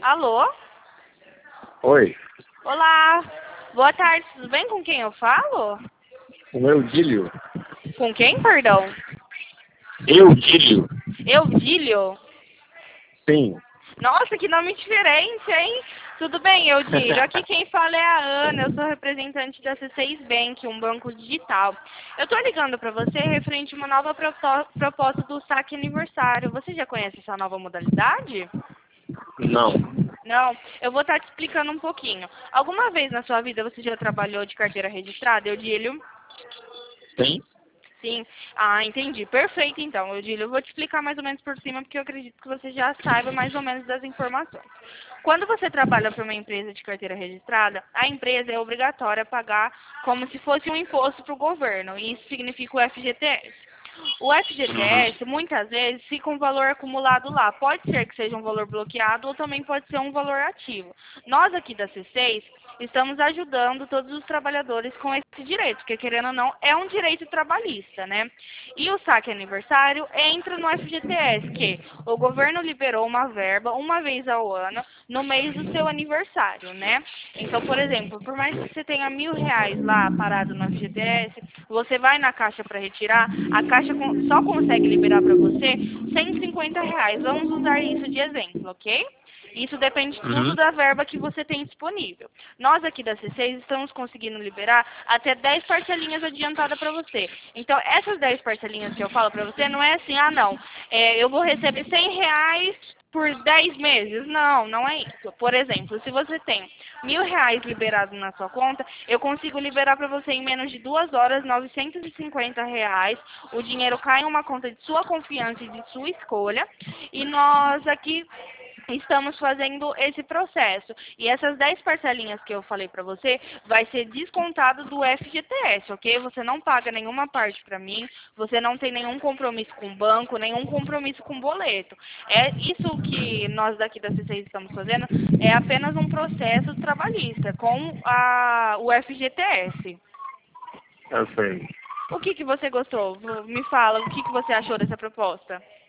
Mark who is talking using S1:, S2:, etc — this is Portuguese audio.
S1: Alô?
S2: Oi,
S1: Olá. Boa tarde, tudo bem? Com quem eu falo?
S2: o Eudílio.
S1: Com quem, perdão?
S2: Eudílio?
S1: Eudílio?
S2: Sim.
S1: Nossa, que nome diferente, hein? Tudo bem, Eudílio? Aqui quem fala é a Ana, eu sou representante da C6 Bank, um banco digital. Eu tô ligando para você referente a uma nova proposta do saque aniversário. Você já conhece essa nova modalidade?
S2: Não.
S1: Não, eu vou estar te explicando um pouquinho. Alguma vez na sua vida você já trabalhou de carteira registrada, Eudílio?
S2: Sim?
S1: Sim. Ah, entendi. Perfeito, então, Eudílio. Eu vou te explicar mais ou menos por cima, porque eu acredito que você já saiba mais ou menos das informações. Quando você trabalha para uma empresa de carteira registrada, a empresa é obrigatória a pagar como se fosse um imposto para o governo, e isso significa o FGTS. O
S2: Uhum.
S1: FGTS, muitas vezes, fica um valor acumulado lá. Pode ser que seja um valor bloqueado ou também pode ser um valor ativo. Nós aqui da C6 estamos ajudando todos os trabalhadores com esse direito, porque querendo ou não, é um direito trabalhista, né? E o saque aniversário entra no FGTS, que o governo liberou uma verba uma vez ao ano, no mês do seu aniversário, né? Então, por exemplo, por mais que você tenha R$ 1.000 lá parado no FGTS, você vai na caixa para retirar, a caixa só consegue liberar para você R$ 150. Vamos usar isso de exemplo, ok? Isso depende tudo
S2: Uhum.
S1: da verba que você tem disponível. Nós aqui da C6 estamos conseguindo liberar até 10 parcelinhas adiantadas para você. Então, essas 10 parcelinhas que eu falo para você não é assim, ah não, eu vou receber R$ 100 por 10 meses. Não, não é isso. Por exemplo, se você tem R$ 1.000 liberado na sua conta, eu consigo liberar para você em menos de 2 horas R$ 950. O dinheiro cai em uma conta de sua confiança e de sua escolha. E nós aqui estamos fazendo esse processo. E essas 10 parcelinhas que eu falei para você vai ser descontado do FGTS, ok? Você não paga nenhuma parte para mim, você não tem nenhum compromisso com o banco, nenhum compromisso com o boleto. É isso que nós daqui da C6 estamos fazendo, é apenas um processo trabalhista com o FGTS.
S2: Eu sei.
S1: O que você gostou? Me fala, o que você achou dessa proposta?